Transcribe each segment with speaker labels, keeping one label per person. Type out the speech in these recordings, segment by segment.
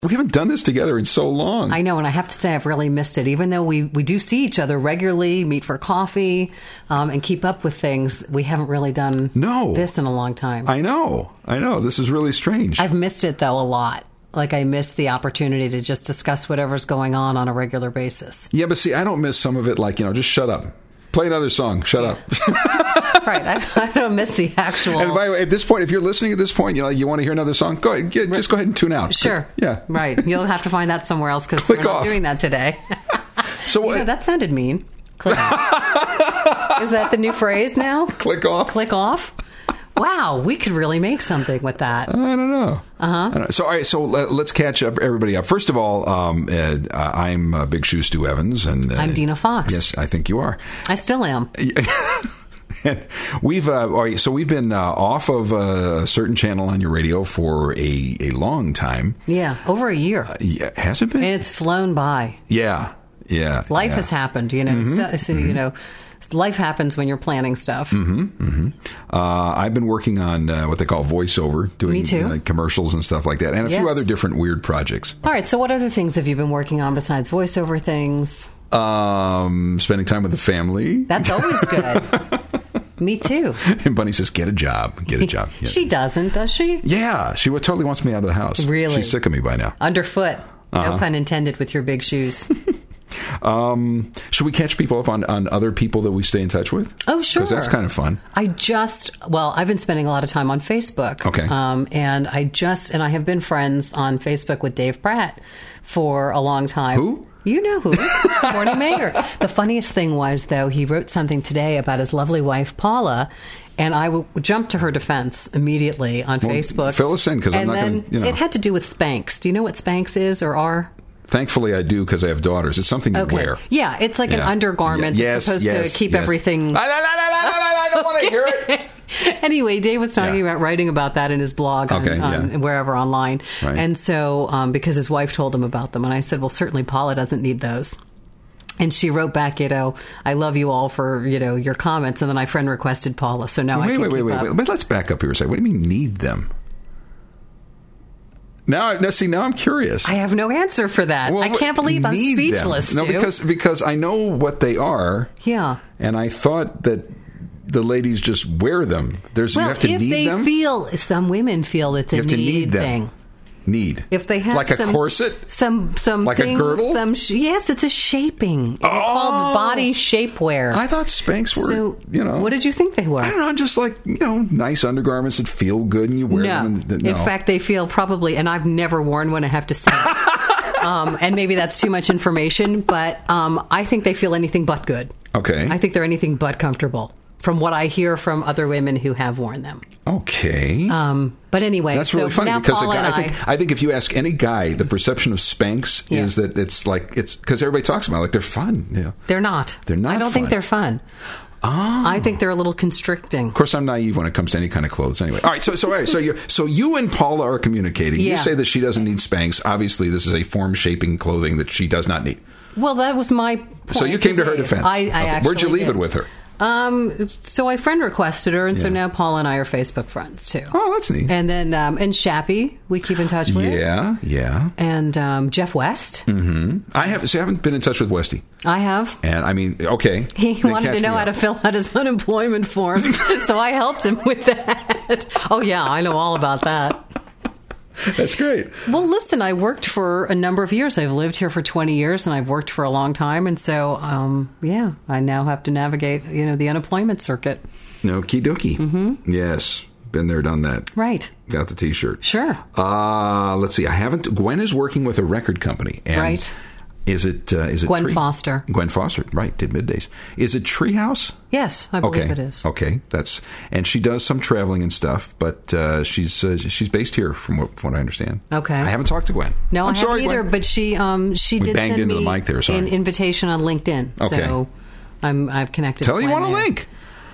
Speaker 1: We haven't done this together in so long.
Speaker 2: I know, and I have to say I've really missed it. Even though we do see each other regularly, meet for coffee, and keep up with things, we haven't really done this in a long time.
Speaker 1: I know. This is really strange.
Speaker 2: I've missed it, though, a lot. Like, I miss the opportunity to just discuss whatever's going on a regular basis.
Speaker 1: Yeah, but see, I don't miss some of it, like, just shut up. Play another song. Shut up.
Speaker 2: Right. I don't miss the actual.
Speaker 1: And by the way, at this point, if you're listening at this point, you want to hear another song, go ahead, just go ahead and tune out.
Speaker 2: Sure.
Speaker 1: Yeah.
Speaker 2: Right. You'll have to find that somewhere else because we're not doing that today.
Speaker 1: So
Speaker 2: that sounded mean. Click off. Is that the new phrase now?
Speaker 1: Click off.
Speaker 2: Click off. Wow, we could really make something with that.
Speaker 1: I don't know. So, all right, so let's catch everybody up. First of all, I'm Big Shoe Stu Evans. And
Speaker 2: I'm Dina Fox.
Speaker 1: Yes, I think you are.
Speaker 2: I still am.
Speaker 1: We've been off of a certain channel on your radio for a long time.
Speaker 2: Yeah, over a year.
Speaker 1: Yeah, has it been?
Speaker 2: And it's flown by.
Speaker 1: Yeah.
Speaker 2: Life has happened,
Speaker 1: Mm-hmm.
Speaker 2: Life happens when you're planning stuff.
Speaker 1: I've been working on what they call voiceover, doing
Speaker 2: Me too.
Speaker 1: Commercials and stuff like that, and a few other different weird projects.
Speaker 2: All right, so what other things have you been working on besides voiceover things?
Speaker 1: Spending time with the family.
Speaker 2: That's always good. Me too.
Speaker 1: And Bunny says, get a job. Yeah.
Speaker 2: She doesn't, does she?
Speaker 1: Yeah, she totally wants me out of the house.
Speaker 2: Really?
Speaker 1: She's sick of me by now.
Speaker 2: Underfoot. No pun intended with your big shoes.
Speaker 1: Should we catch people up on other people that we stay in touch with?
Speaker 2: Oh, sure.
Speaker 1: Because that's kind of fun.
Speaker 2: I've been spending a lot of time on Facebook.
Speaker 1: Okay.
Speaker 2: And I have been friends on Facebook with Dave Pratt for a long time.
Speaker 1: Who?
Speaker 2: You know who. Morning Mayor. The funniest thing was, though, he wrote something today about his lovely wife, Paula, and I jumped to her defense immediately on Facebook.
Speaker 1: Fill us in, because I'm not going to,
Speaker 2: It had to do with Spanx. Do you know what Spanx is or are?
Speaker 1: Thankfully, I do, because I have daughters. It's something you wear.
Speaker 2: Yeah, it's like an undergarment that's supposed to keep everything...
Speaker 1: I don't want to hear it.
Speaker 2: Anyway, Dave was talking about writing about that in his blog on wherever online.
Speaker 1: Right.
Speaker 2: And so, because his wife told him about them. And I said, well, certainly Paula doesn't need those. And she wrote back, I love you all for, your comments. And then I friend requested Paula. So now I can keep up.
Speaker 1: But let's back up here a second. What do you mean need them? Now I'm curious.
Speaker 2: I have no answer for that.
Speaker 1: Well,
Speaker 2: I can't believe I'm speechless,
Speaker 1: them. No,
Speaker 2: Stu.
Speaker 1: because I know what they are.
Speaker 2: Yeah.
Speaker 1: And I thought that the ladies just wear them. You have to need them?
Speaker 2: Some women feel it's a need thing.
Speaker 1: Need.
Speaker 2: If they have
Speaker 1: like a corset?
Speaker 2: Some
Speaker 1: like
Speaker 2: things,
Speaker 1: a girdle?
Speaker 2: Yes, it's a shaping. It's called body shapewear.
Speaker 1: I thought Spanx were,
Speaker 2: What did you think they were?
Speaker 1: I don't know, just like, nice undergarments that feel good and you wear them.
Speaker 2: In fact, they feel probably, and I've never worn one, I have to say. And maybe that's too much information, but I think they feel anything but good.
Speaker 1: Okay.
Speaker 2: I think they're anything but comfortable, from what I hear from other women who have worn them.
Speaker 1: Okay.
Speaker 2: But anyway,
Speaker 1: that's really funny, because I think if you ask any guy, the perception of Spanx is that it's because everybody talks about it like they're fun. Yeah.
Speaker 2: They're not.
Speaker 1: They're not.
Speaker 2: I don't think they're fun.
Speaker 1: Oh.
Speaker 2: I think they're a little constricting.
Speaker 1: Of course, I'm naive when it comes to any kind of clothes. Anyway, all right. So you and Paula are communicating.
Speaker 2: Yeah.
Speaker 1: You say that she doesn't need Spanx. Obviously, this is a form shaping clothing that she does not need.
Speaker 2: Well, that was my point.
Speaker 1: So you came to her defense.
Speaker 2: I actually
Speaker 1: Where'd you leave
Speaker 2: did.
Speaker 1: it with her?
Speaker 2: So I friend requested her, and so now Paula and I are Facebook friends too.
Speaker 1: Oh, that's neat.
Speaker 2: And then and Shappy we keep in touch with.
Speaker 1: Yeah.
Speaker 2: And Jeff West.
Speaker 1: Mm-hmm. I haven't been in touch with Westy.
Speaker 2: I have.
Speaker 1: And I mean, okay.
Speaker 2: He wanted to know how to fill out his unemployment forms, so I helped him with that. Oh yeah, I know all about that.
Speaker 1: That's great.
Speaker 2: Well, listen, I worked for a number of years. I've lived here for 20 years, and I've worked for a long time. And so, I now have to navigate, the unemployment circuit.
Speaker 1: Okie dokie. Mm-hmm. Yes. Been there, done that.
Speaker 2: Right.
Speaker 1: Got the T-shirt.
Speaker 2: Sure.
Speaker 1: Let's see. Gwen is working with a record company. And
Speaker 2: right.
Speaker 1: Is it
Speaker 2: Gwen Foster?
Speaker 1: Gwen Foster, right? Did Middays. Is it Treehouse?
Speaker 2: Yes, I believe it is.
Speaker 1: Okay, and she does some traveling and stuff, but she's based here, from what I understand.
Speaker 2: Okay,
Speaker 1: I haven't talked to Gwen.
Speaker 2: No,
Speaker 1: I'm
Speaker 2: I
Speaker 1: sorry,
Speaker 2: haven't either.
Speaker 1: Gwen.
Speaker 2: But she did
Speaker 1: banged
Speaker 2: send
Speaker 1: into
Speaker 2: me
Speaker 1: the mic there,
Speaker 2: an invitation on LinkedIn.
Speaker 1: Okay,
Speaker 2: so I've connected.
Speaker 1: Tell
Speaker 2: with
Speaker 1: you
Speaker 2: Gwen
Speaker 1: want a link.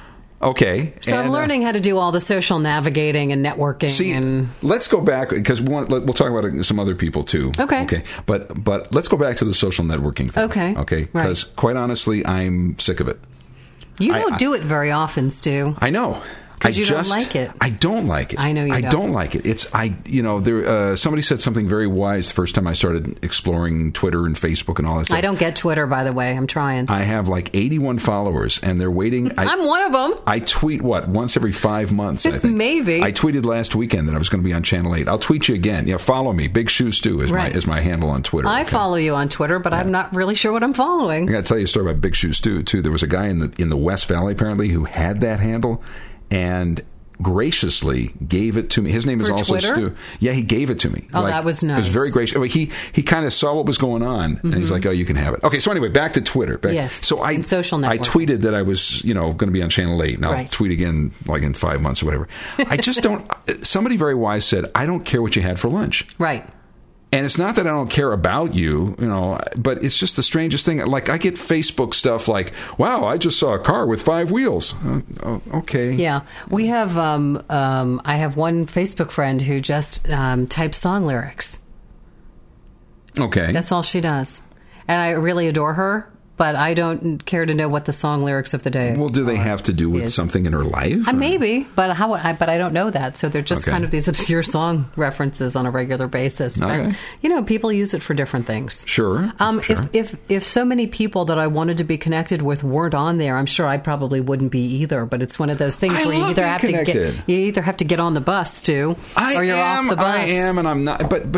Speaker 1: Okay.
Speaker 2: So I'm learning how to do all the social navigating and networking.
Speaker 1: See, let's go back, because we'll talk about some other people too.
Speaker 2: Okay.
Speaker 1: But let's go back to the social networking thing. Okay. Because quite honestly, I'm sick of it.
Speaker 2: You don't do it very often, Stu.
Speaker 1: I know.
Speaker 2: Because you don't like it.
Speaker 1: I don't like it.
Speaker 2: I know you
Speaker 1: don't like it. Somebody said something very wise the first time I started exploring Twitter and Facebook and all that stuff.
Speaker 2: I don't get Twitter, by the way. I'm trying.
Speaker 1: I have like 81 followers, and they're waiting.
Speaker 2: I'm one of them.
Speaker 1: I tweet, once every 5 months, I think.
Speaker 2: Maybe.
Speaker 1: I tweeted last weekend that I was going to be on Channel 8. I'll tweet you again. Follow me. Big Shoe Stew is my handle on Twitter.
Speaker 2: I follow you on Twitter, but I'm not really sure what I'm following.
Speaker 1: I got to tell you a story about Big Shoe Stew, too. There was a guy in the West Valley, apparently, who had that handle, and graciously gave it to me. His name is also
Speaker 2: Twitter?
Speaker 1: Stu. Yeah, he gave it to me.
Speaker 2: Oh, that was nice.
Speaker 1: It was very gracious. He kind of saw what was going on, and he's like, "Oh, you can have it." Okay, so anyway, back to Twitter.
Speaker 2: So
Speaker 1: I
Speaker 2: social network.
Speaker 1: I tweeted that I was, going to be on Channel 8, and I'll tweet again like in 5 months or whatever. I just don't. Somebody very wise said, "I don't care what you had for lunch."
Speaker 2: Right.
Speaker 1: And it's not that I don't care about you, but it's just the strangest thing. Like, I get Facebook stuff like, wow, I just saw a car with 5 wheels. Okay.
Speaker 2: Yeah. We have, I have one Facebook friend who just types song lyrics.
Speaker 1: Okay.
Speaker 2: That's all she does. And I really adore her. But I don't care to know what the song lyrics of the day are.
Speaker 1: Well, do they have to do with something in her life?
Speaker 2: Maybe, but I don't know that. So they're just kind of these obscure song references on a regular basis.
Speaker 1: Okay.
Speaker 2: But, people use it for different things.
Speaker 1: Sure.
Speaker 2: If so many people that I wanted to be connected with weren't on there, I'm sure I probably wouldn't be either. But it's one of those things where you either have to get on the bus, Stu, or you're off the bus.
Speaker 1: I am, and I'm not. But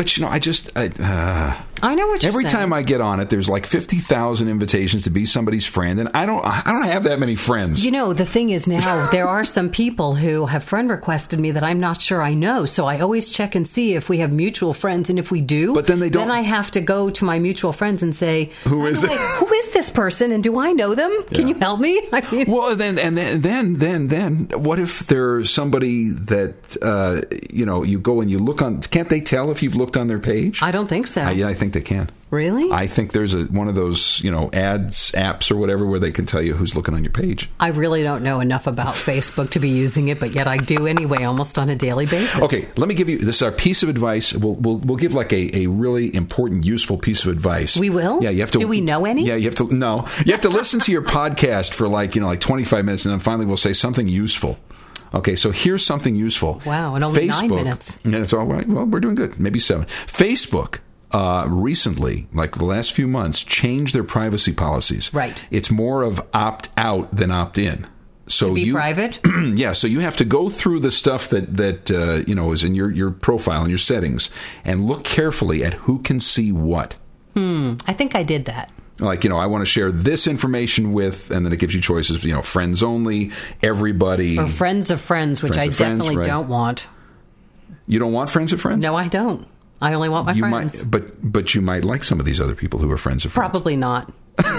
Speaker 2: I know what you're saying.
Speaker 1: Every time I get on it, there's like 50,000 invitations to be somebody's friend, and I don't have that many friends.
Speaker 2: The thing is now there are some people who have friend requested me that I'm not sure I know, so I always check and see if we have mutual friends, and if we do,
Speaker 1: but then they don't.
Speaker 2: Then I have to go to my mutual friends and say,
Speaker 1: who is it?
Speaker 2: Who is this person, and do I know them? Yeah. Can you help me?
Speaker 1: Well, then, what if there's somebody that you go and you look on? Can't they tell if you've looked on their page?
Speaker 2: I don't think so.
Speaker 1: Yeah, I think they can.
Speaker 2: Really?
Speaker 1: I think there's one of those, ads apps or whatever where they can tell you who's looking on your page.
Speaker 2: I really don't know enough about Facebook to be using it, but yet I do anyway, almost on a daily basis.
Speaker 1: Okay, let me give you, this is our piece of advice. We'll give like a really important, useful piece of advice.
Speaker 2: We will?
Speaker 1: Yeah, you have to.
Speaker 2: Do we know any?
Speaker 1: Yeah, you have to listen to your podcast for like 25 minutes, and then finally we'll say something useful. Okay, so here's something useful.
Speaker 2: Wow, and only
Speaker 1: Facebook,
Speaker 2: 9 minutes.
Speaker 1: Yeah, it's all right. Well, we're doing good. Maybe 7. Facebook recently, like the last few months, changed their privacy policies.
Speaker 2: Right.
Speaker 1: It's more of opt out than opt in. So
Speaker 2: to be private?
Speaker 1: Yeah, so you have to go through the stuff that is in your profile and your settings and look carefully at who can see what.
Speaker 2: I think I did that.
Speaker 1: Like, I want to share this information with, and then it gives you choices, friends only, everybody.
Speaker 2: Or friends of friends, which I definitely don't want.
Speaker 1: You don't want friends of friends?
Speaker 2: No, I don't. I only want my friends.
Speaker 1: But you might like some of these other people who are friends of friends.
Speaker 2: Probably not.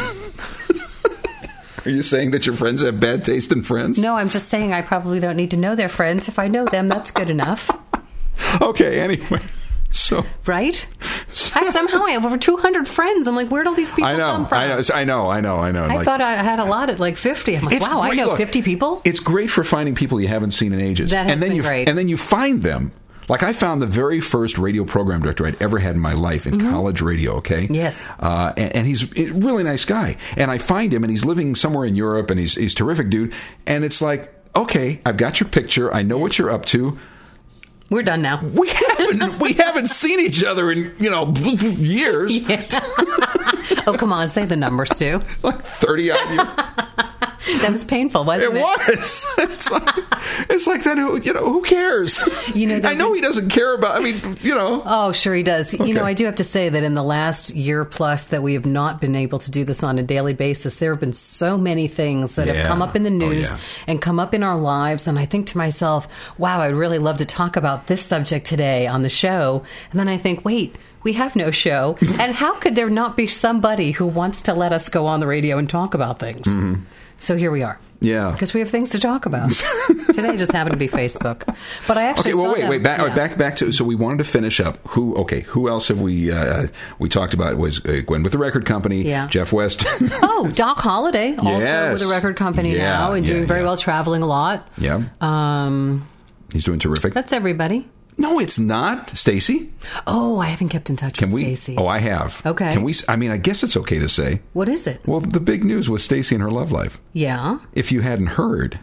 Speaker 1: Are you saying that your friends have bad taste in friends?
Speaker 2: No, I'm just saying I probably don't need to know their friends. If I know them, that's good enough.
Speaker 1: Okay, anyway. So
Speaker 2: right? Somehow I have over 200 friends. I'm like, where'd all these people come from?
Speaker 1: I know.
Speaker 2: I thought I had a lot at like 50. I'm like, wow, I know 50 people?
Speaker 1: It's great for finding people you haven't seen in ages.
Speaker 2: That has been great.
Speaker 1: And then you find them. Like, I found the very first radio program director I'd ever had in my life in college radio, okay?
Speaker 2: Yes.
Speaker 1: And he's a really nice guy. And I find him, and he's living somewhere in Europe, and he's a terrific dude. And it's like, okay, I've got your picture. I know what you're up to.
Speaker 2: We're done now.
Speaker 1: We haven't seen each other in, years.
Speaker 2: Yeah. Oh, come on, say the numbers, too.
Speaker 1: Like 30 odd years.
Speaker 2: That was painful, wasn't it?
Speaker 1: It was. It's like that. Who cares? I know he doesn't care about.
Speaker 2: Oh, sure he does.
Speaker 1: Okay.
Speaker 2: I do have to say that in the last year plus that we have not been able to do this on a daily basis, there have been so many things that have come up in the news and come up in our lives, and I think to myself, wow, I'd really love to talk about this subject today on the show. And then I think, wait, we have no show, and how could there not be somebody who wants to let us go on the radio and talk about things? Mm-hmm. So here we are. Yeah. Because we have things to talk about. Today just happened to be Facebook. But I actually
Speaker 1: back to, so we wanted to finish up. Who else have we talked about? Was Gwen with the record company, Jeff West.
Speaker 2: Doc Holliday, also with a record company now and doing very well, traveling a lot.
Speaker 1: Yeah. He's doing terrific.
Speaker 2: That's everybody.
Speaker 1: No, it's not. Stacy?
Speaker 2: Oh, I haven't kept in touch with Stacy.
Speaker 1: Oh, I have.
Speaker 2: Okay.
Speaker 1: Can we? I guess it's okay to say.
Speaker 2: What is it?
Speaker 1: Well, the big news was Stacy and her love life.
Speaker 2: Yeah.
Speaker 1: If you hadn't heard,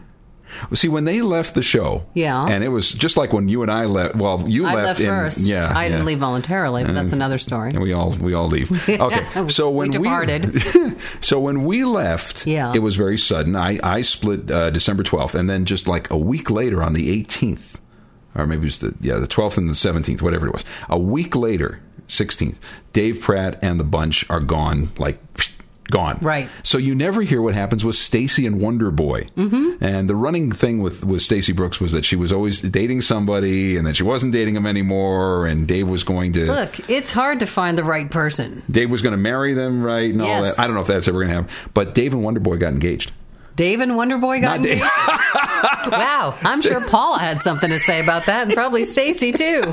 Speaker 1: See, when they left the show, and it was just like when you and I left. Well, you left
Speaker 2: first. I didn't leave voluntarily, but that's another story.
Speaker 1: And we all leave. Okay, so when
Speaker 2: we departed,
Speaker 1: so when we left, it was very sudden. I split December 12th, and then just like a week later, on the 18th, or maybe it was the 12th and the 17th, whatever it was. A week later, 16th, Dave Pratt and the bunch are gone. Like. Gone.
Speaker 2: Right.
Speaker 1: So you never hear what happens with Stacey and Wonder Boy. Mm-hmm. And the running thing with Stacey Brooks was that she was always dating somebody and then she wasn't dating him anymore, and Dave was going to...
Speaker 2: Look, it's hard to find the right person.
Speaker 1: Dave was going to marry them, right? And all that. I don't know if that's ever going to happen. But Dave and Wonder Boy got engaged.
Speaker 2: Dave and Wonder Boy got engaged? Wow. I'm sure Paula had something to say about that, and probably Stacey, too.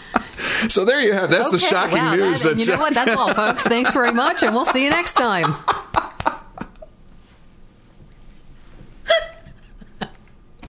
Speaker 1: So there you have. That's the shocking news.
Speaker 2: You know what? That's all, folks. Thanks very much, and we'll see you next time.